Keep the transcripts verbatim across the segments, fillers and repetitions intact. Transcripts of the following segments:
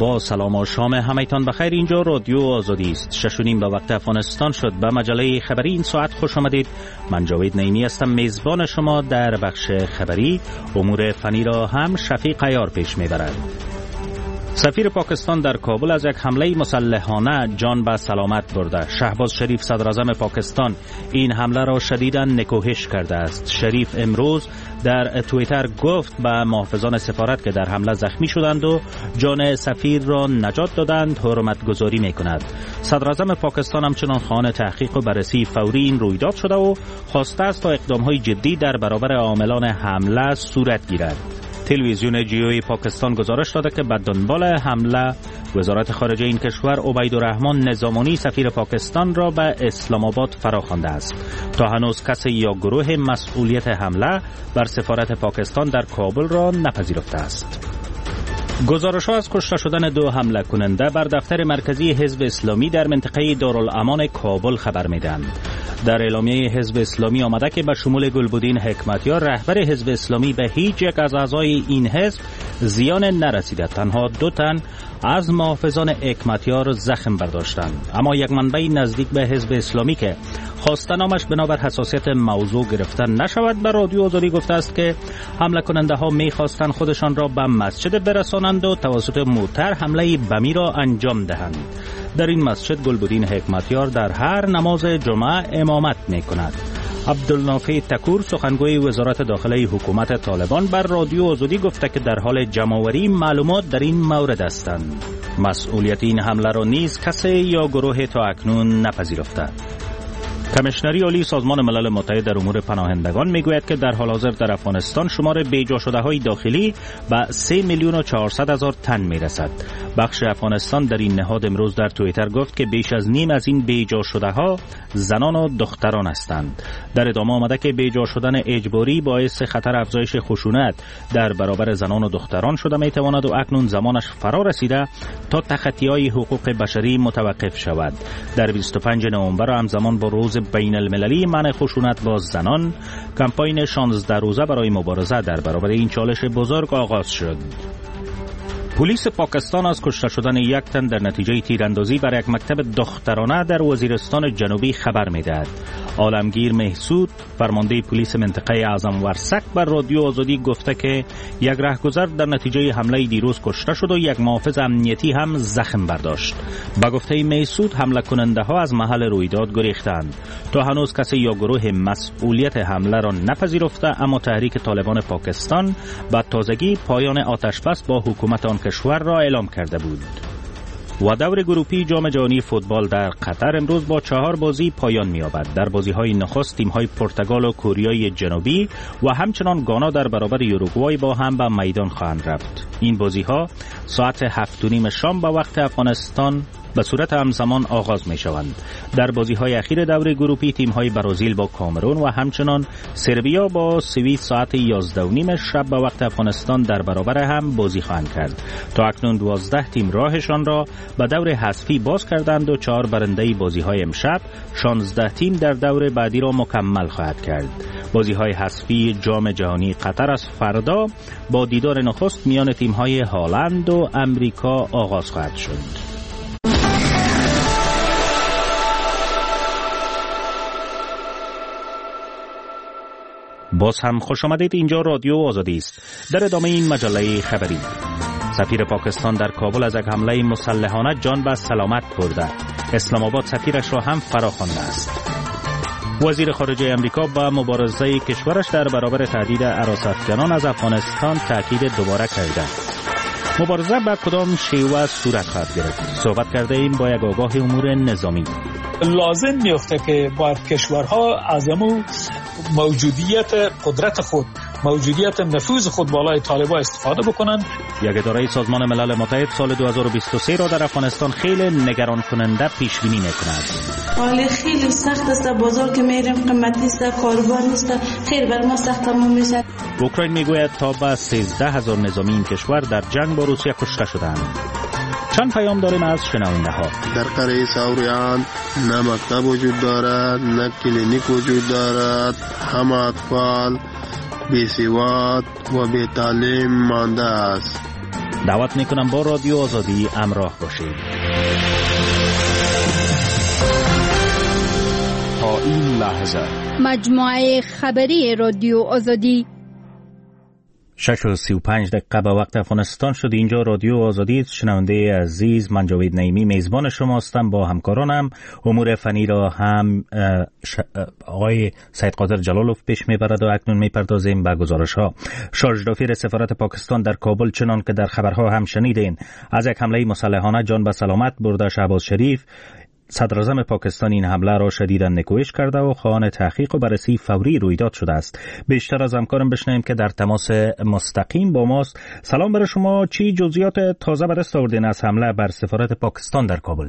با سلام و شام همایتان بخیر. اینجا رادیو آزادی است. شش و نیم به وقت افغانستان شد. به مجله خبری این ساعت خوش آمدید. من جاوید نعیمی هستم، میزبان شما. در بخش خبری امور فنی را هم شفیق عیار پیش میبرد. سفیر پاکستان در کابل از یک حمله مسلحانه جان به سلامت برده. شهباز شریف صدر اعظم پاکستان این حمله را شدیداً نکوهش کرده است. شریف امروز در توییتر گفت به محافظان سفارت که در حمله زخمی شدند و جان سفیر را نجات دادند حرمت گذاری می کند. صدر اعظم پاکستان همچنان خواهان تحقیق و بررسی فوری این رویداد شده و خواسته است تا اقدام‌های جدی در برابر عاملان حمله صورت گیرد. تلویزیون جیوی پاکستان گزارش داده که به دنبال حمله وزارت خارجه این کشور عبیدالرحمن نظامانی سفیر پاکستان را به اسلام آباد فراخوانده است. تا هنوز کسی یا گروه مسئولیت حمله بر سفارت پاکستان در کابل را نپذیرفته است. گزارش‌ها از کشته شدن دو حمله کننده بر دفتر مرکزی حزب اسلامی در منطقه دارالامان کابل خبر می‌دهند. در اعلامیه حزب اسلامی آمده که به شمول گلبدین حکمتیار رهبر حزب اسلامی به هیچ یک از اعضای این حزب زیان نرسیده. تنها دو تن از محافظان حکمتیار زخم برداشتند. اما یک منبع نزدیک به حزب اسلامی که خواسته نامش بنابر حساسیت موضوع گرفته نشود به رادیو آزادی گفته است که حمله کننده ها می‌خواستند خودشان را به مسجد برسانند و توسط موتر حمله بمی را انجام دهند. در این مسجد گلبدین حکمتیار در هر نماز جمعه امامت می‌کند. عبدالنافع تکور سخنگوی وزارت داخلی حکومت طالبان بر رادیو آزادی گفته که در حال جمع‌آوری معلومات در این مورد هستند. مسئولیت این حمله را نیز کسی یا گروه تا اکنون نپذیرفته. کمیشنری عالی سازمان ملل متحد در امور پناهندگان میگوید که در حال حاضر در افغانستان شمار بیجا شده های داخلی به سه میلیون و چهارصد هزار تن میرسد. بخش افغانستان در این نهاد امروز در توییتر گفت که بیش از نیم از این بیجا شده ها زنان و دختران هستند. در ادامه آمده که بیجا شدن اجباری باعث خطر افزایش خشونت در برابر زنان و دختران شده میتواند و اکنون زمانش فرا رسیده تا تخطی‌های حقوق بشری متوقف شود. در بیست و پنجم نوامبر همزمان با روز بین المللی منع خشونت با زنان کمپاین شانزده روزه برای مبارزه در برابر این چالش بزرگ آغاز شد. پلیس پاکستان از کشته شدن یک تن در نتیجه تیراندازی بر یک مکتب دخترانه در وزیرستان جنوبی خبر می‌دهد. عالمگیر محسود فرمانده پلیس منطقه اعظم ورسک بر رادیو آزادی گفته که یک رهگذر در نتیجه حمله دیروز کشته شد و یک محافظ امنیتی هم زخم برداشت. با گفته محسود حمله کننده ها از محل رویداد گریختند. تا هنوز کسی یا گروه مسئولیت حمله را نپذیرفته، اما تحریک طالبان پاکستان با تازگی پایان آتشبس با حکومت آن کشور را اعلام کرده بود. و دور گروپی جام جهانی فوتبال در قطر امروز با چهار بازی پایان می‌یابد. در بازی‌های نخست تیم‌های پرتغال و کره جنوبی و همچنان گانا در برابر یوروگوای با هم به میدان خواهند رفت. این بازی‌ها ساعت هفت و نیم شام به وقت افغانستان به صورت همزمان آغاز می شوند. در بازی‌های اخیر دور گروپی تیم‌های برزیل با کامرون و همچنان سربیا با سوئیس ساعت یازده و نیم شب به وقت افغانستان در برابر هم بازی خواهند کرد. تا اکنون دوازده تیم راهشان را به دور حذفی باز کردند و چهار برنده بازی‌های امشب، شانزده تیم در دور بعدی را مکمل خواهد کرد. بازی‌های حذفی جام جهانی قطر از فردا با دیدار نخست میان تیم‌های هلند و امریکا آغاز خواهد شد. باز هم خوش آمدید. اینجا رادیو آزادی است. در ادامه این مجله خبری، سفیر پاکستان در کابل از یک حمله مسلحانه جان به سلامت برده. اسلام آباد سفیرش را هم فراخوانده است. وزیر خارجه امریکا با مبارزه کشورش در برابر تهدید هراس‌افکنان از افغانستان تاکید دوباره کرده. مبارزه به کدام شیوه صورت خواهد گرفت؟ صحبت کرده ایم با یک آگاه امور نظامی. لازم میفته که باید کشورها از امو موجودیت قدرت خود، موجودیت نفوذ خود بالای طالبان استفاده بکنند. یک اداره سازمان ملل متحد سال دو هزار و بیست و سه را در افغانستان خیلی نگران کننده پیش بینی می‌کند. حال خیلی سخت است، بازار که میریم قیمتی است، کاروبار نیست، خیلی بر ما سخت تمام میشه. اوکراین میگوید تا به سیزده هزار نظامی این کشور در جنگ با روسیه کشته شدند. چند پیام داریم از شنونده ها. در قریه سوریان نه مکتب وجود دارد، نه کلینیک وجود دارد. همه اطفال بی سواد و بی تعلیم مانده است. دعوت میکنم با رادیو آزادی همراه باشید. تا این لحظه مجموعه خبری رادیو آزادی شش و سی و پنج دقیقه به وقت افغانستان شد. اینجا رادیو آزادی. شنونده عزیز، من جاوید نعیمی میزبان شما هستم. با همکارانم امور فنی را هم آقای سید قادر جلالوف پیش میبرد و اکنون میپردازیم به گزارش ها. شارژ دافیر سفارت پاکستان در کابل، چنان که در خبرها هم شنیدین، از یک حمله مسلحانه جان به سلامت برده. شهباز شریف صدر اعظم پاکستان این حمله را شدیداً نکوهش کرده و خواهان تحقیق و بررسی فوری رویداد شده است. بیشتر از همکارم بشنویم که در تماس مستقیم با ماست. سلام برای شما. چی جزئیات تازه به دست آوردین از حمله بر سفارت پاکستان در کابل؟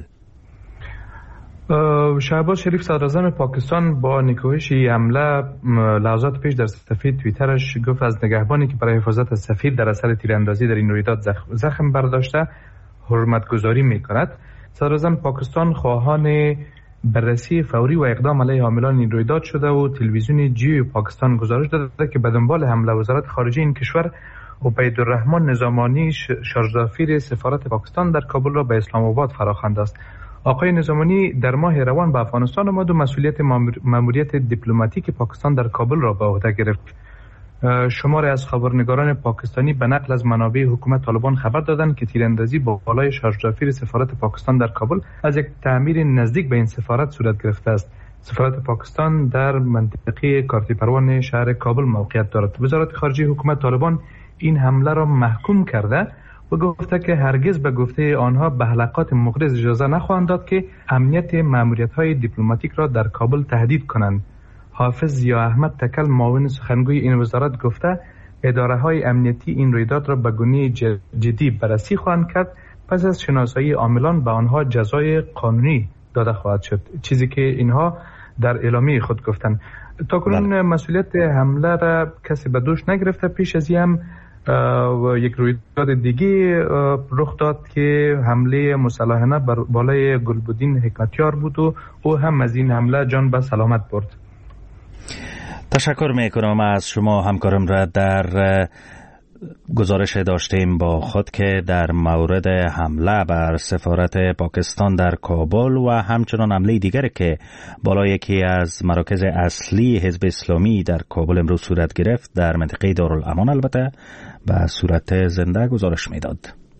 شهباز شریف صدر اعظم پاکستان با نکوهش حمله لحظات پیش در صفحه توییترش گفت از نگهبانی که برای حفاظت از سفیر در اثر تیراندازی در این رویداد زخم برداشته حرمتگذاری می‌کند. صدر اعظم پاکستان خواهان بررسی فوری و اقدام علیه حاملان این رویداد شده و تلویزیون جیو پاکستان گزارش داده که به دنبال حمله وزارت خارجه این کشور عبیدالرحمن نظامانی شارژدافیر سفارت پاکستان در کابل را به اسلام آباد فراخوانده است. آقای نظامانی در ماه روان به افغانستان آمد و مسئولیت ماموریت دیپلماتیک پاکستان در کابل را به عهده گرفت. شماری از خبرنگاران پاکستانی به نقل از منابع حکومت طالبان خبر دادند که تیراندازی با بالای شارژدافیر سفارت پاکستان در کابل از یک تعمیر نزدیک به این سفارت صورت گرفته است. سفارت پاکستان در منطقه کارتی پروان شهر کابل موقعیت دارد. وزارت خارجه حکومت طالبان این حمله را محکوم کرده و گفته که هرگز به گفته آنها به حلقات مغرض اجازه نخواهند داد که امنیت ماموریت‌های دیپلماتیک را در کابل تهدید کنند. حافظ ضیا احمد تکل معاون سخنگوی این وزارت گفته اداره‌های امنیتی این رویداد را به گونه جدی بررسی خواهند کرد، پس از شناسایی عاملان به آنها جزای قانونی داده خواهد شد، چیزی که اینها در اعلامیه خود گفتند. تاکنون مسئولیت حمله را کسی به دوش نگرفته. پیش از این هم یک رویداد دیگه رخ داد که حمله مسلحانه بر بالای گلبدین حکمتیار بود و او هم از این حمله جان به سلامت برد. تشکر میکنم از شما همکارم را. در گزارش داشتیم با خود که در مورد حمله بر سفارت پاکستان در کابل و همچنان حمله دیگری که بالای یکی از مراکز اصلی حزب اسلامی در کابل امروز صورت گرفت در منطقه دارالامان البته به صورت زنده گزارش میداد.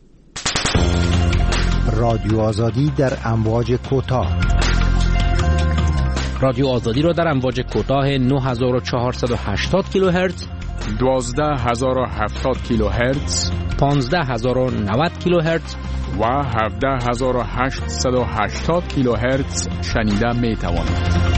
رادیو آزادی در امواج کوتاه. رادیو آزادی را در امواج کوتاه نه هزار و چهارصد و هشتاد کیلوهرتز، دوازده هزار و هفتاد کیلوهرتز، پانزده هزار و نود کیلوهرتز و هفده هزار و هشتصد و هشتاد کیلوهرتز شنیده می توانید.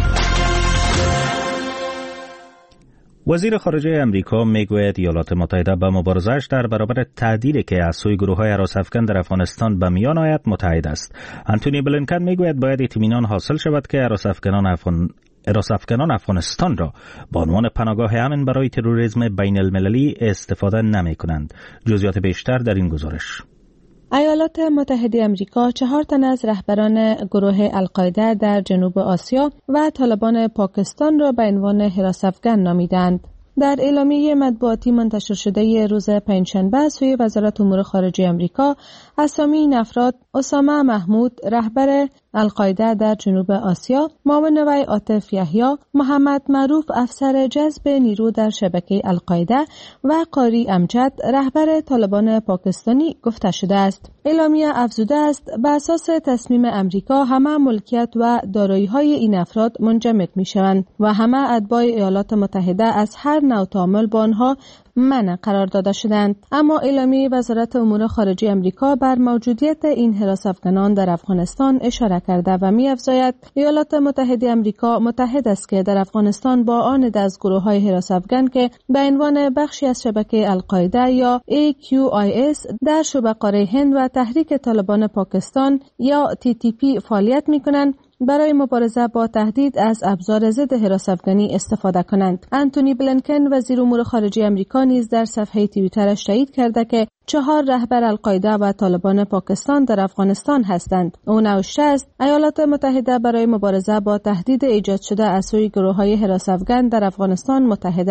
وزیر خارجه امریکا میگوید ایالات متحده به مبارزه‌اش در برابر تهدیدی که از سوی گروه‌های هراس‌افکن در افغانستان به میان آید متحد است. آنتونی بلینکن میگوید باید اطمینان حاصل شود که هراس‌افکنان افغان هراس‌افکنان افغانستان را به عنوان پناهگاه امن برای تروریسم بین المللی استفاده نمی‌کنند. جزئیات بیشتر در این گزارش. ایالات متحده آمریکا چهار تن از رهبران گروه القاعده در جنوب آسیا و طالبان پاکستان را به عنوان حراس‌افکن نامیدند. در اعلامیه مطبوعاتی منتشر شده روز پنجشنبه سوی وزارت امور خارجه آمریکا، اسامی این افراد اسامه محمود رهبر القاعده در جنوب آسیا، معاون وی عاطف یحیی، محمد معروف افسر جذب نیرو در شبکه القاعده و قاری امجد رهبر طالبان پاکستانی گفته شده است. اعلامیه افزوده است بر اساس تصمیم امریکا همه ملکیت و دارایی‌های این افراد منجمد می‌شوند و همه اتباع ایالات متحده از هر نوع تعامل با آنها منع قرار داده شدند. اما اعلامیه وزارت امور خارجه آمریکا بر موجودیت این حراس‌افکنان در افغانستان اشاره کرده و می‌افزاید ایالات متحده آمریکا متحد است که در افغانستان با آن از گروه‌های حراس‌افکن که به عنوان بخشی از شبکه القاعده یا ای کیو آی اس در شبه قاره هند و تحریک طالبان پاکستان یا تی تی پی فعالیت می‌کنند برای مبارزه با تهدید از ابزار ضد حراس‌افکنی استفاده کنند. آنتونی بلینکن وزیر امور خارجه آمریکا نیز در صفحه توییترش تایید کرده که چهار رهبر القاعده و طالبان پاکستان در افغانستان هستند. او نوشته است ایالات متحده برای مبارزه با تهدید ایجاد شده از سوی گروه‌های حراس‌افکن در افغانستان متحد است.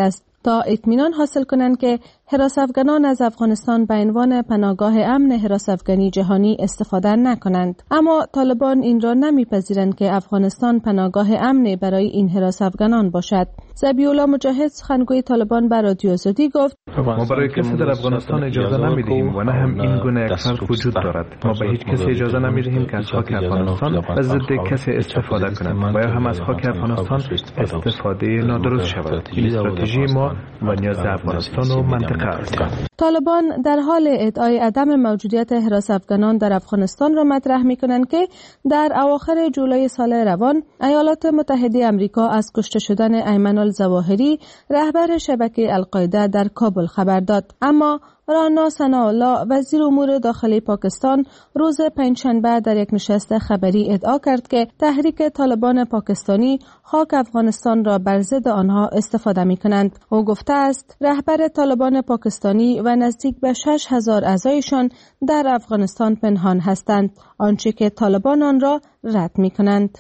تا اطمینان حاصل کنند که حراس افغانان از افغانستان به عنوان پناهگاه امن حراس افغانی جهانی استفاده نکنند. اما طالبان این را نمیپذیرند که افغانستان پناهگاه امن برای این حراس افغانان باشد. ذبیح‌الله مجاهد سخنگوی طالبان به رادیو آزادی گفت: ما برای کسی در افغانستان اجازه نمیدهیم و نه هم این گونه یک فرد وجود دارد. ما به هیچ کسی اجازه نمیدهیم که از خاک افغانستان به ضد کسی استفاده کند و یا هم از خاک افغانستان استفاده نادرست شود. این استراتژی ما و نیاز افغانستان و منطقه است. طالبان در حال ادعای عدم موجودیت حراس افغانان در افغانستان را مطرح می‌کنند که در اواخر جولای سال روان ایالات متحده آمریکا از کشته شدن ایمن الظواهری رهبر شبکه القاعده در کابل خبر داد. اما رانا ثناءالله وزیر امور داخلی پاکستان روز پنجشنبه در یک نشست خبری ادعا کرد که تحریک طالبان پاکستانی خاک افغانستان را بر ضد آنها استفاده می‌کنند. او گفته است رهبر طالبان پاکستانی و نزدیک به شش هزار اعضایشان در افغانستان پنهان هستند، آنچه که طالبان آن را رد می‌کنند.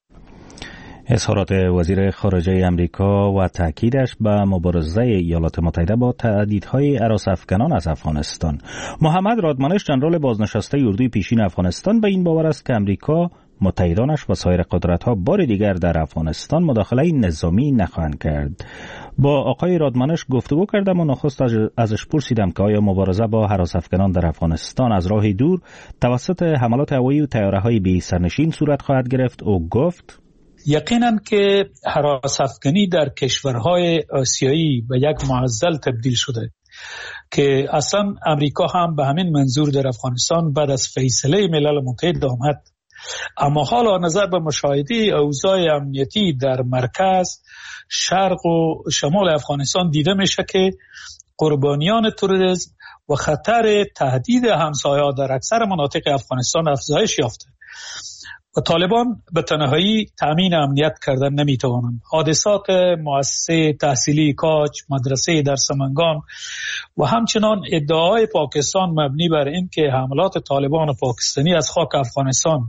اظهارات وزیر خارجه امریکا و تاکیدش به مبارزه ایالات متحده با تهدیدهای هراس افغانان از افغانستان. محمد رادمانش جنرال بازنشسته اردوی پیشین افغانستان به این باور است که امریکا، متحدانش و سایر قدرت‌ها بار دیگر در افغانستان مداخله نظامی نخواهند کرد. با آقای رادمانش گفتگو کردم و نخست ازش پرسیدم که آیا مبارزه با هراس افغانان در افغانستان از راه دور توسط حملات هوایی و طیاره‌های بی سرنشین صورت خواهد گرفت. او گفت: یقینا که هراس افغانی در کشورهای آسیایی به یک معضل تبدیل شده که اصلا امریکا هم به همین منظور در افغانستان بعد از فیصله ملل متحد آمد. اما حالا نظر به مشاهده اوضاع امنیتی در مرکز، شرق و شمال افغانستان دیده میشه که قربانیان تروریسم و خطر تهدید همسایه‌ها در اکثر مناطق افغانستان افزایش یافته و طالبان به تنهایی تامین امنیت کردن نمیتوانند. حادثات مؤسسه تحصیلی کاج، مدرسه در سمنگان و همچنان ادعای پاکستان مبنی بر این که حملات طالبان پاکستانی از خاک افغانستان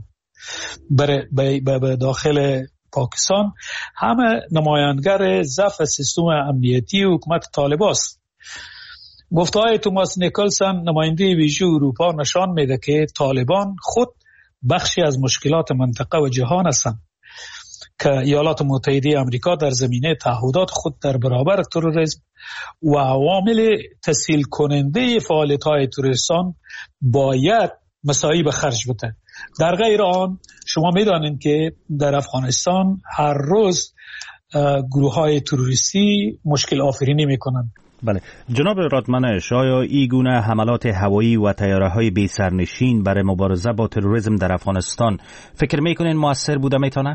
به داخل پاکستان همه نمایانگر ضعف سیستم امنیتی حکومت طالبان است. گفته‌های توماس نیکلسون نماینده ویژه اروپا نشان میده که طالبان خود بخشی از مشکلات منطقه و جهان هستند که ایالات متحده آمریکا در زمینه تعهدات خود در برابر تروریسم و عوامل تسهیل کننده فعالیت‌های تروریستان باید مساعی به خرج بده. در غیر آن شما می‌دانید که در افغانستان هر روز گروه‌های تروریستی مشکل آفرینی می‌کنند. بله جناب رادمانش، آیا این گونه حملات هوایی و طیاره‌های بی سرنشین برای مبارزه با تروریسم در افغانستان فکر میکنین موثر بوده میتونه؟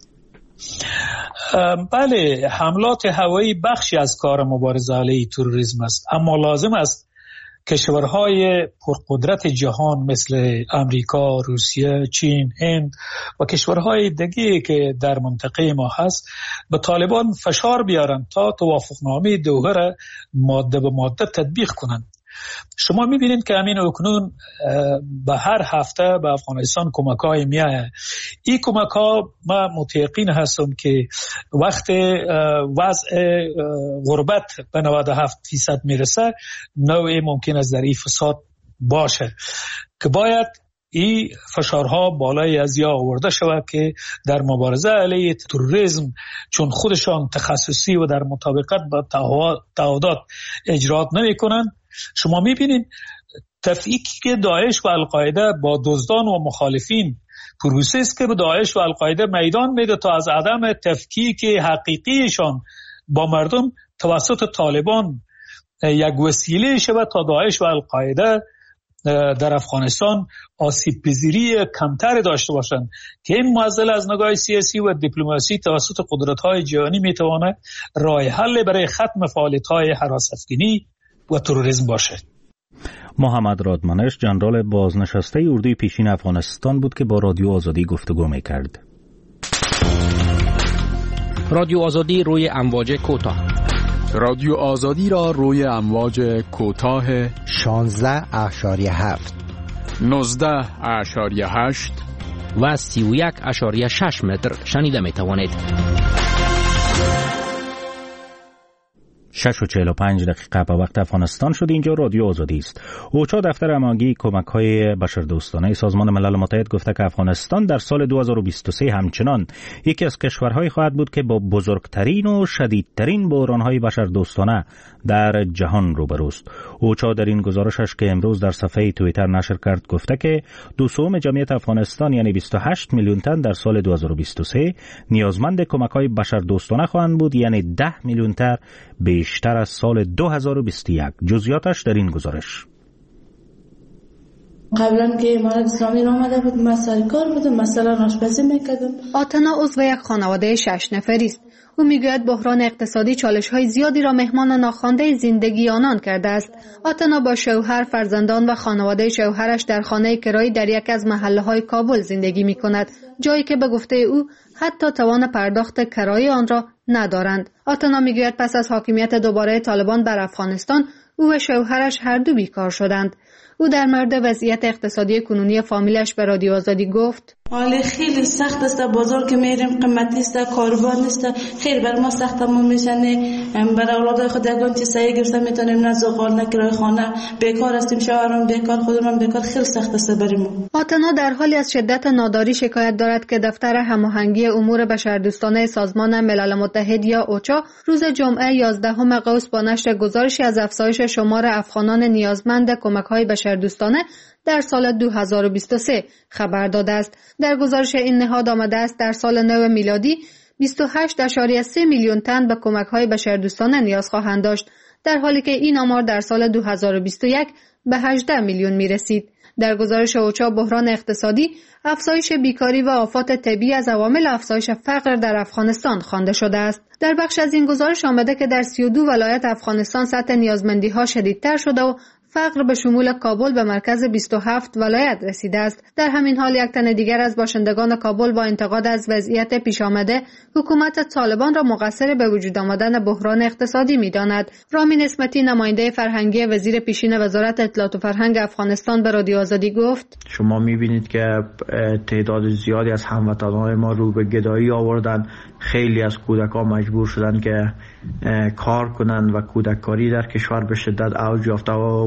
بله، حملات هوایی بخشی از کار مبارزه علیه تروریسم است، اما لازم است کشورهای پرقدرت جهان مثل امریکا، روسیه، چین، هند و کشورهای دیگه که در منطقه ما هست به طالبان فشار بیارن تا توافقنامه دوحه را ماده به ماده تطبیق کنند. شما میبینید که همین اکنون به هر هفته به افغانستان کمک های میایه. این کمک ها من متیقن هستم که وقت وضع غربت به نود و هفت فیصد میرسه نوعی ممکن است در این فساد باشه که باید این فشارها بالای از یا آورده شود که در مبارزه علیه تروریسم چون خودشان تخصصی و در مطابقت با تعهدات اجرات نمی کنند. شما میبینید تفکیکی که داعش و القاعده با دزدان و مخالفین پروسه است که به داعش و القاعده میدان میده تا از عدم تفکیک حقیقیشان با مردم توسط طالبان یک وسیله شود تا داعش و القاعده در افغانستان آسیب پذیری کمتر داشته باشند که این معضل از نگاه سیاسی و دیپلماسی توسط قدرت‌های جهانی میتواند راه حل برای ختم فعالیت‌های هراس افغانی و تروریسم باشه. محمد رادمانش جنرال بازنشسته اردوی پیشین افغانستان بود که با رادیو آزادی گفتگو میکرد. رادیو آزادی روی امواج کوتاه. رادیو آزادی را روی امواج کوتاه شانزده اشاریه هفت نوزده اشاریه هشت و سی و یک اشاریه شش متر شنیده می توانید. شش و چهل و پنج دقیقه به وقت افغانستان شد. اینجا رادیو آزادی است. اوچا دفتر هماهنگی کمک‌های بشردوستانه سازمان ملل متحد گفته که افغانستان در سال دو هزار و بیست و سه همچنان یکی از کشورهای خواهد بود که با بزرگترین و شدیدترین بحران‌های بشردوستانه در جهان روبروست. اوچا در این گزارشش که امروز در صفحه توییتر نشر کرد گفته که دوسوم جمعیت افغانستان یعنی بیست و هشت میلیون تن در سال دو هزار و بیست و سه نیازمند کمک‌های بشردوستانه خواهند بود، یعنی ده میلیون تر بیشتر از سال دو هزار و بیست و یک. جزئیاتش در این گزارش. قبلا که امارات اسلامی آمده بود مسائل کار بود، مثلا آشپزی میکردم. آتنا عضو یک خانواده شش نفری است. او میگوید بحران اقتصادی چالش‌های زیادی را مهمان ناخوانده زندگی آنان کرده است. آتنا با شوهر، فرزندان و خانواده شوهرش در خانه کرایی در یک از محله‌های کابل زندگی می‌کند، جایی که به گفته او حتی توان پرداخت کرایه آن را ندارند. آتنا میگوید پس از حاکمیت دوباره طالبان بر افغانستان، او و شوهرش هر دو بیکار شدند. او در مورد وضعیت اقتصادی کنونی فامیلش به رادیو آزادی گفت: حالی خیلی سخت است، بازار که میریم قیمتی است، کاروبار نیست، خیلی بر ما سخت تمام میشنه. برای اولاد خود یگان چیز سعی گرفتم میتونیم نه زغال نه کرایه خانه، بیکار هستیم، شوهرم بیکار، خودم بیکار، خیلی سخت است برای ما. آتنا در حالی از شدت ناداری شکایت دارد که دفتر هماهنگی امور بشردوستانه سازمان ملل متحد یا اوچا روز جمعه یازدهم قوس با نشر گزارشی از افزایش شمار افغانان نیازمند کمک‌های بشردوستانه در سال دو هزار و بیست و سه خبر داده است. در گزارش این نهاد آمده است در سال نو میلادی بیست و هشت ممیز سه میلیون تن به کمک‌های بشردوستانه نیاز خواهند داشت، در حالی که این آمار در سال دو هزار و بیست و یک به هجده میلیون میرسید. در گزارش اوچا بحران اقتصادی، افزایش بیکاری و آفات طبیعی از عوامل افزایش فقر در افغانستان خوانده شده است. در بخش از این گزارش آمده که در سی و دو ولایت افغانستان سطح نیازمندی‌ها شدیدتر شده و فقر به شمول کابل به مرکز بیست و هفت ولایت رسیده است. در همین حال یک تن دیگر از باشندگان کابل با انتقاد از وضعیت پیش آمده حکومت طالبان را مقصر به وجود آمدن بحران اقتصادی می‌داند. رامین اسمتی نماینده فرهنگی وزیر پیشین وزارت اطلاعات و فرهنگ افغانستان به رادیو آزادی گفت: شما می‌بینید که تعداد زیادی از هموطنان ما رو به گدایی آوردن. خیلی از کودکان مجبور شدن که کار کنند و کودککاری در کشور به شدت اوج یافته و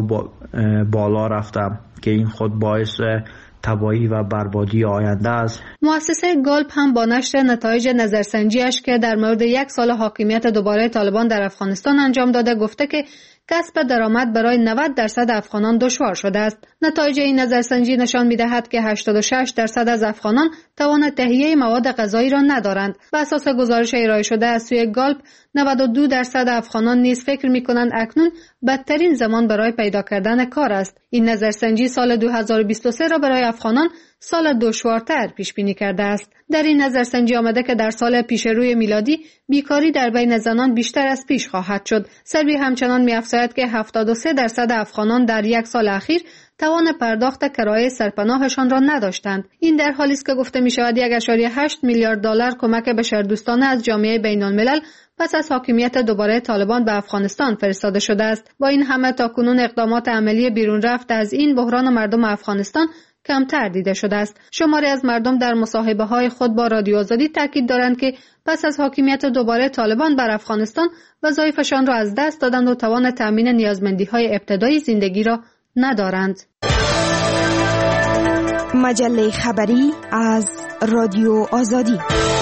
بالا رفته که این خود باعث تباهی و بربادی آینده است. مؤسسه گالپ هم با نشر نتایج نظرسنجیش که در مورد یک سال حاکمیت دوباره طالبان در افغانستان انجام داده گفته که کسب درآمد برای نود درصد افغانان دشوار شده است. نتایج این نظرسنجی نشان می‌دهد که هشتاد و شش درصد از افغانان توان تهیه مواد غذایی را ندارند. بر اساس گزارش ارائه شده از سوی گالپ، نود و دو درصد افغانان نیز فکر می‌کنند اکنون بدترین زمان برای پیدا کردن کار است. این نظرسنجی سال دو هزار و بیست و سه را برای افغانان سال دشوارتر پیش بینی کرده است. در این نظرسنجی آمده که در سال پیشروی میلادی بیکاری در بین زنان بیشتر از پیش خواهد شد. سروی همچنان می‌افزاید که هفتاد و سه درصد افغانان در یک سال اخیر توان پرداخت کرایه سرپناهشان را نداشتند. این در حالی است که گفته می‌شود یک ممیز هشت میلیارد دلار کمک بشردوستانه از جامعه بین‌الملل پس از حاکمیت دوباره طالبان به افغانستان فرستاده شده است. با این همه تاکنون اقدامات عملی بیرون رفت از این بحران مردم افغانستان کمتر دیده شده است. شماری از مردم در مصاحبه‌های خود با رادیو آزادی تاکید دارند که پس از حاکمیت دوباره طالبان بر افغانستان وظایفشان را از دست دادند و توان تامین نیازمندی‌های ابتدایی زندگی را ندارند. مجله خبری از رادیو آزادی.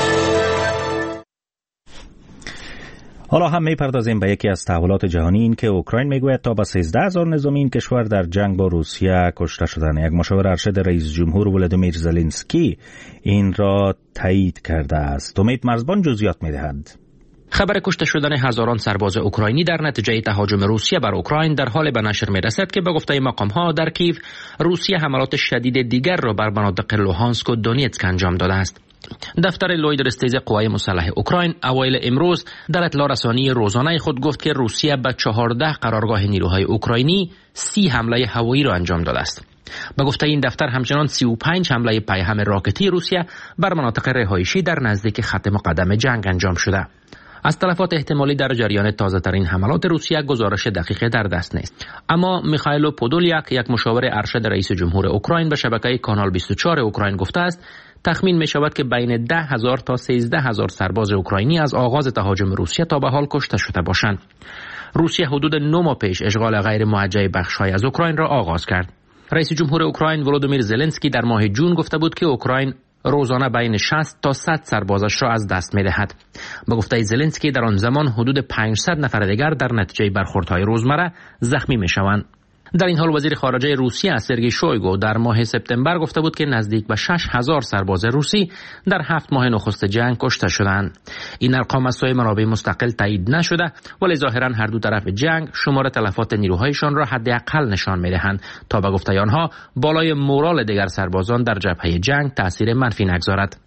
حالا هم می‌پردازیم به یکی از تحولات جهانی، این که اوکراین میگوید تا به سیزده هزار نظامی این کشور در جنگ با روسیه کشته شدند. یک مشاور ارشد رئیس جمهور ولادیمیر زلنسکی این را تایید کرده است. امید مرزبان جزئیات می‌دهد. خبر کشته شدن هزاران سرباز اوکراینی در نتیجه تهاجم روسیه بر اوکراین در حال به نشر می‌رسد که به گفته مقام‌ها در کیف روسیه حملات شدید دیگر را بر مناطق لوهانسک و دونیتسک انجام داده است. دفتر لوید رستیز قوای مسلح اوکراین اوایل امروز در اطلاع رسانی روزانه خود گفت که روسیه به چهارده قرارگاه نیروهای اوکراینی سی حمله هوایی را انجام داده است. به گفته این دفتر همچنان سی و پنج حمله پیهم راکتی روسیه بر مناطق رهایشی در نزدیک خط مقدم جنگ انجام شده. از تلفات احتمالی در جریان تازه‌ترین حملات روسیه گزارش دقیق در دست نیست. اما میخائیل پودولیاک، یک مشاور ارشد رئیس جمهور اوکراین، به شبکه کانال بیست و چهار اوکراین گفته است تخمین می شود که بین ده هزار تا سیزده هزار سرباز اوکراینی از آغاز تهاجم روسیه تا به حال کشته شده باشند. روسیه حدود نه ماه پیش اشغال غیر موجه بخش‌های از اوکراین را آغاز کرد. رئیس جمهور اوکراین ولودیمیر زلنسکی در ماه جون گفته بود که اوکراین روزانه بین شصت تا صد سربازش را از دست می‌دهد. به گفته زلنسکی در آن زمان حدود پانصد نفر دیگر در نتیجه برخوردهای روزمره زخمی می‌شوند. در این حال وزیر خارجه روسیه سرگئی شویگو در ماه سپتامبر گفته بود که نزدیک به شش هزار سرباز روسی در هفت ماه نخست جنگ کشته شدند. این ارقام از سوی منابع مستقل تایید نشده، ولی ظاهرا هر دو طرف جنگ شمار تلفات نیروهایشان را حداقل نشان می‌دهند تا به گفته آنها بالای مورال دیگر سربازان در جبهه جنگ تأثیر منفی نگذارد.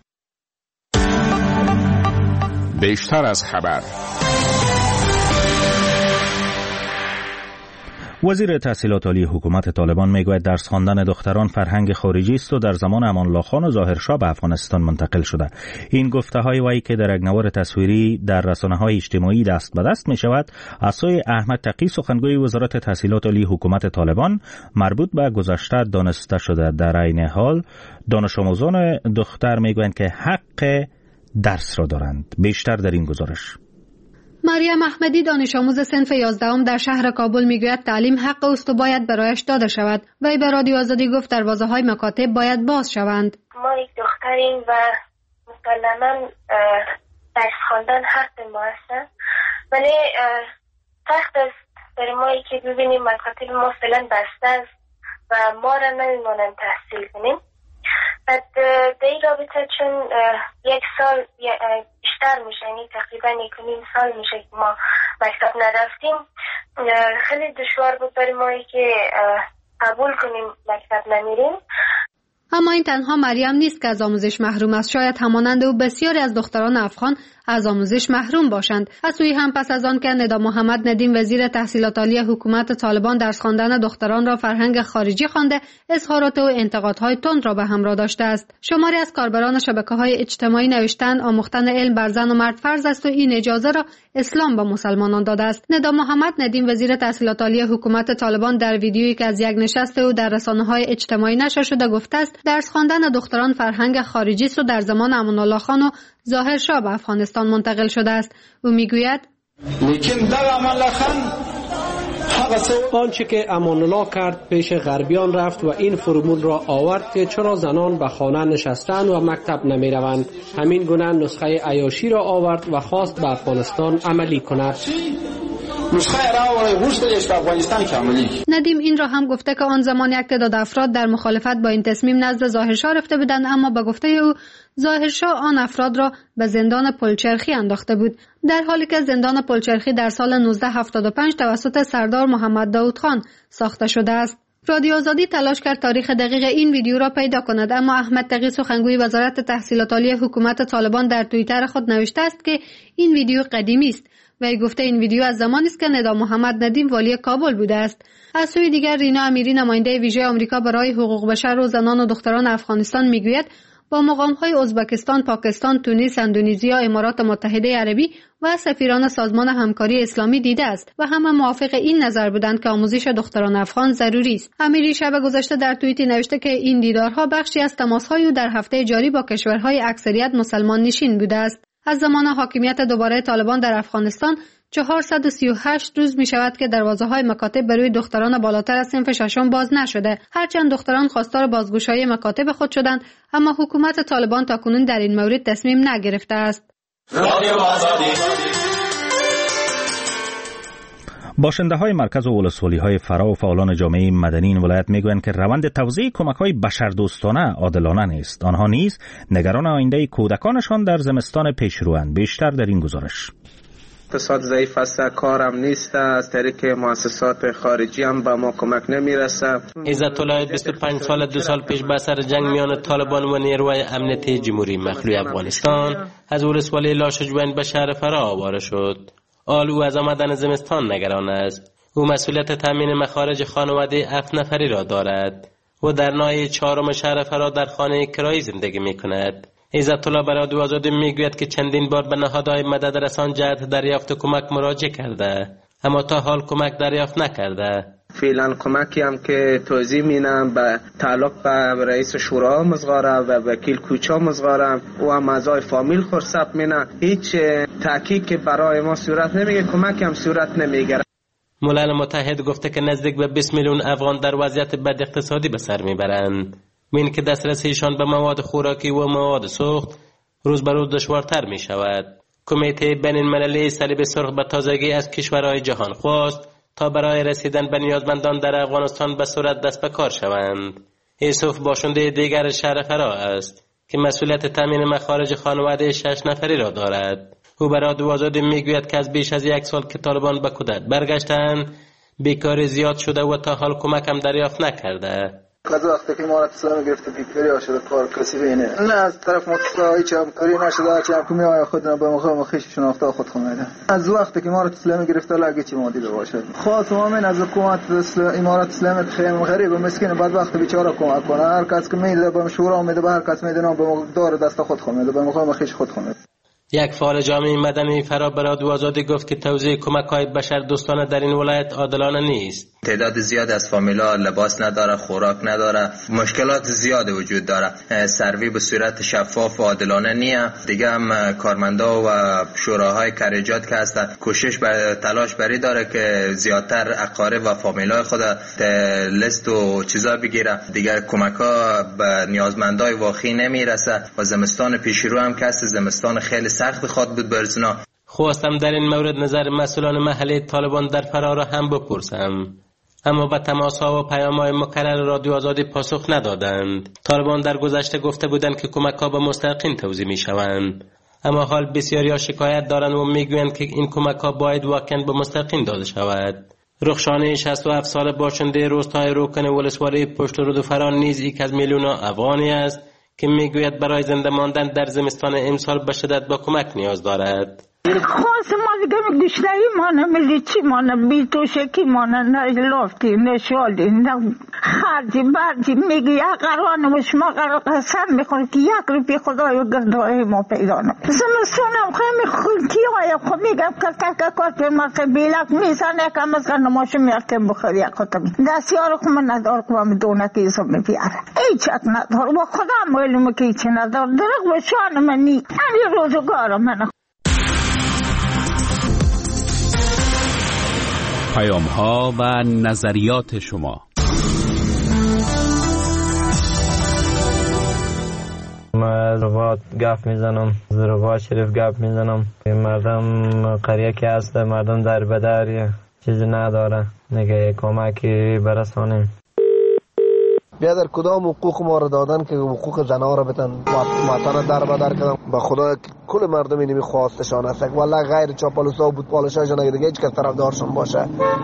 بیشتر از خبر. وزیر تحصیلات عالی حکومت طالبان میگوید درس خواندن دختران فرهنگ خارجی است و در زمان امان الله خان و ظاهر شاه به افغانستان منتقل شده. این گفته های وی که در یک نوار تصویری در رسانه‌های اجتماعی دست به دست می شود از سوی احمد تقی سخنگوی وزارت تحصیلات عالی حکومت طالبان مربوط به گذشته دانسته شده. در عین حال دانش آموزان دختر میگویند که حق درس را دارند. بیشتر در این گزارش. مریم احمدی دانش آموز صنف یازدهم در شهر کابل میگوید تعلیم حق است و باید برایش داده شود. وی به رادیو آزادی گفت دروازه‌های مکاتب باید باز شوند. ما یک دختریم و مسلماً درس خواندن حق ما است، ولی سخت است برای ما که ببینیم مکاتب ما فعلا بسته است و ما را نمی‌مانند تحصیل کنیم. بعد در این رابطه چون یک سال بیشتر میشه، یعنی تقریبا یک و نیم سال میشه که ما مکتب نرفتیم، خیلی دشوار بود برای ما که قبول کنیم مکتب نمیریم. اما این تنها مریم نیست که از آموزش محروم است. شاید همانند او بسیاری از دختران افغان از آموزش محروم باشند. از سوی هم پس از آن که ندا محمد ندیم وزیر تحصیلات عالی حکومت طالبان درس خواندن دختران را فرهنگ خارجی خوانده، اظهارات و انتقادهای تند را به همراه داشته است. شماری از کاربران شبکه‌های اجتماعی نوشتند آموختن علم بر زن و مرد فرض است و این اجازه را اسلام به مسلمانان داده است. ندا محمد ندیم وزیر تحصیلات عالی حکومت طالبان در ویدیویی که از یک نشست او در رسانه‌های اجتماعی نشر شده گفته است درس خواندن دختران فرهنگ خارجی است و در زمان امان الله خان و ظاهر شاه به افغانستان منتقل شده است. او میگوید لیکن در امان الله خان آنچه که امان الله کرد پیش غربیان رفت و این فرمول را آورد که چرا زنان به خانه نشستند و مکتب نمی روند. همین گونه نسخه عیاشی را آورد و خواست به افغانستان عملی کند. ندیم این را هم گفته که آن زمان یک تعداد افراد در مخالفت با این تصمیم نزد ظاهر شاه رفته بودند، اما به گفته او ظاهر شاه آن افراد را به زندان پلچرخی انداخته بود، در حالی که زندان پلچرخی در سال نوزده هفتاد و پنج توسط سردار محمد داود خان ساخته شده است. رادیو آزادی تلاش کرد تاریخ دقیق این ویدیو را پیدا کند، اما احمد تقی سخنگوی وزارت تحصیلات عالی حکومت طالبان در توییتر خود نوشته است که این ویدیو قدیمی است. وی گفته این ویدیو از زمانی است که ندا محمد ندیم والی کابل بوده است. از سوی دیگر رینا امیری نماینده ویژه آمریکا برای حقوق بشر و زنان و دختران افغانستان میگوید با مقام‌های ازبکستان، پاکستان، تونس، اندونزیا، امارات متحده عربی و سفیران سازمان همکاری اسلامی دیده است و همه موافق این نظر بودند که آموزش دختران افغان ضروری است. امیری شب گذشته در توییتی نوشته که این دیدارها بخشی از تماس‌های او در هفته جاری با کشورهای اکثریت مسلمان نشین بوده است. از زمان حاکمیت دوباره طالبان در افغانستان چهارصد و سی و هشت روز می شود که دروازه‌های مکاتب برای دختران بالاتر از صنف ششم باز نشده. هرچند دختران خواستار بازگشایی مکاتب خود شدند، اما حکومت طالبان تاکنون در این مورد تصمیم نگرفته است. باشنده های مرکز و ولسوالی های فرا و فعالان جامعه مدنی این ولایت میگویند که روند توزیع کمک های بشردوستانه عادلانه نیست. آنها نیز نگران آینده کودکانشان در زمستان پیشروند. بیشتر در این گزارش. اقتصاد ضعیف است، کارم نیست، از طریق مؤسسات خارجی هم به ما کمک نمیرسه. عزت الله بیست و پنج سال دو سال پیش به سر جنگ میان طالبان و نیروهای امنیتی جمهوری مخلوع افغانستان از ولسوالی لاشجوین به شهر فرا آواره شد. آل او از آمدن زمستان نگران است. او مسئولیت تامین مخارج خانواده هفت نفری را دارد و در ناحیه چهارم شهر فرا در خانه کرایی زندگی میکند. عزت الله برای رادیو آزادی میگوید که چندین بار به نهادهای مدد رسان جهت دریافت کمک مراجعه کرده، اما تا حال کمک دریافت نکرده. فعلا کمکی هم که توضیح مینم به تعلق به رئیس شورا مزغاره و وکیل کوچا مزغاره و هم اعضای فامیل خرسب مینه، هیچ تحقیق که برای ما صورت نمیگه، کمک هم صورت نمیگیره. ملل متحد گفته که نزدیک به بیست میلیون افغان در وضعیت بد اقتصادی به سر میبرند. این که دسترسیشان به مواد خوراکی و مواد سوخت روز به روز دشوارتر می شود. کمیته بین المللی صلیب سرخ به تازگی از کشورهای جهان خواست تا برای رسیدن به نیازمندان در افغانستان به صورت دست به کار شوند. یوسف باشنده دیگر شهر فرا است که مسئولیت تامین مخارج خانواده شش نفری را دارد. او به رادیو آزادی میگوید که از بیش از یک سال که طالبان به کودت برگشتند بیکاری زیاد شده و تا حال کمک هم دریافت نکرده. از وقتی که امارت اسلامی گرفته بیکاری شده کار کسی بینه نه از طرف متصل هیچ همکاری نشده هرچی هم که میآید خود به مقام خیش شناخته خود خمیده. از وقتی که امارت اسلامی گرفته لگه چی ما دیده باشد خواست مؤمن از حکومت امارت اسلامی خیلی غریب و مسکین بدبخت بیچاره کمک کنه. هر کس که میده به شورا میده به هر کس میده به مقدار دست خود خمیده به مقام خیش خود خمیده. یک فعال جامعه مدنی فرا به رادیو آزادی گفت که توزیع کمک‌های بشر دوستانه در این ولایت عادلانه نیست. تعداد زیاد از فامیلا لباس نداره، خوراک نداره، مشکلات زیاد وجود داره. سروی به صورت شفاف و عادلانه نیست. دیگه هم کارمندا و شوراهای کاریجات که هستن کوشش بر تلاش بری داره که زیادتر اقارب و فامیلای خود لیست و چیزا بگیره. دیگه کمک‌ها به نیازمندای واقعی نمیرسه و زمستان پیش رو هم که است زمستان خیلی سخت خواد بود برزنا. خواستم در این مورد نظر مسئولان محلی طالبان در فرا را هم بپرسم، اما به تماس‌ها و پیام‌های مکرر رادیو آزادی پاسخ ندادند. طالبان در گذشته گفته بودند که کمک‌ها به مستحقین توزیع می‌شوند، اما حال بسیاری‌ها شکایت دارند و می‌گویند که این کمک‌ها باید واقعاً به مستحقین داده شود. رخشانی شصت و هفت ساله باشنده روستای روکن ولسوالی پشت رود فران نیز یک از میلیون‌ها افغانی است که میگوید برای زنده ماندن در زمستان امسال به شدت با کمک نیاز دارد. خواست ما دیگه گشنهی مانه ملی چی مانه بی توشکی مانه نه لافتی نه شالی نه خرجی برجی میگی یا قرانه و شما قرار قسم میخوری که یک روپی خدای و گردای ما پیدا نه زمستانم خیلی خلطی های خب میگم که که کار که ما بیلک میزنه کم از گرنماشو میارتیم بخوری یک خطم دستیار خب من ندار که من دونه که ایسا میبیاره ایچک ندار و خدا معلومه که ایچی ندار درق و شان منی این روزگارم من. پیام ها و نظریات شما. من رباط گپ میزنم، رباط شریف گپ میزنم. مردم قریه که هست مردم در بدر چیزی نداره نگه کمکی برسانیم. بیا در کدام حقوق ما را دادن که حقوق زنها را بتن ماتان در بدر کردن. به خدا کل مردم اینمی خواستشان است والله غیر چاپلوسا بود پالشایشان اگه دیگه هیچ کس طرفدارشان باشه.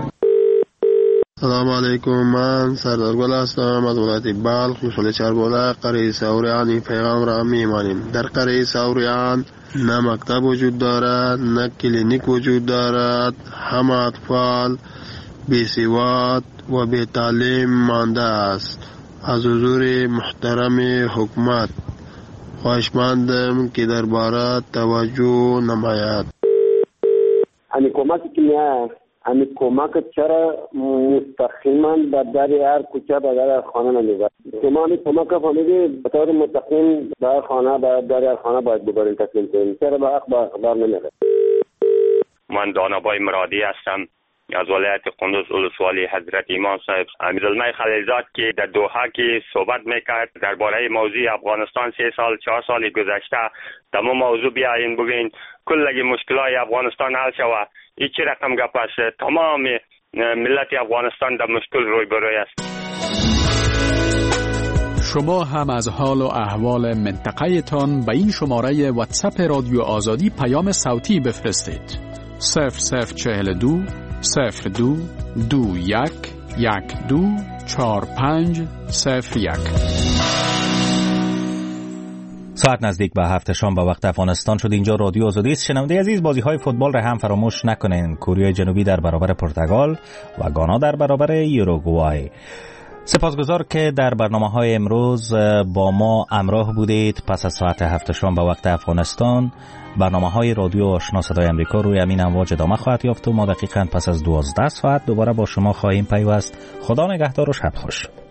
سلام علیکم، من سردار گل هستم از ولایت بلخ محله چربوله قریه سوریان. این پیغام را میمانیم. در قریه سوریان نه مکتب وجود دارد نه کلینیک وجود دارد. همه اطفال بی سواد و بی تعلیم مانده است. از حضور محترم حکومت خواهشمندم که درباره توجه نماید. همین کمکی که میاد همین کمک چرا مستقیما به در هر کوچه به در خانه نمیبرد؟ شما همین کمک فهمیدی به طور مستقیم به خانه به در هر خانه باید ببرین تسلیم کنین. چرا به حق به اخبار نمیره؟ من دانابای مرادی هستم از ولایت قندوز ولسوالی حضرت امام صاحب. امیرالمه خلیلزاد که در دوحه که صحبت میکرد درباره موضوع افغانستان سه سال چهار سال گذشته در مو موضوع بیاین بگین کل مشکلات افغانستان حل شوه. این چه رقم گپ است؟ تمام ملت افغانستان در مشکل روبروی است. شما هم از حال و احوال منطقه تان به این شماره واتساپ رادیو آزادی پیام صوتی بفرستید. صفر صفر چهل دو صفر دو دو یک یک دو چهار پنج صفر یک. ساعت نزدیک به هفت شام به وقت افغانستان شد. اینجا رادیو آزادی است. شنونده عزیز، بازی های فوتبال را هم فراموش نکنین. کره جنوبی در برابر پرتغال و گانا در برابر یوروگوای. سپاسگزار که در برنامه‌های امروز با ما همراه بودید. پس از ساعت هفت شام به وقت افغانستان برنامه‌های رادیو آشنا صدای امریکا روی همین امواج ادامه خواهد یافت و ما دقیقاً پس از دوازده ساعت دوباره با شما خواهیم پیوست. خدا نگهدار و شب خوش.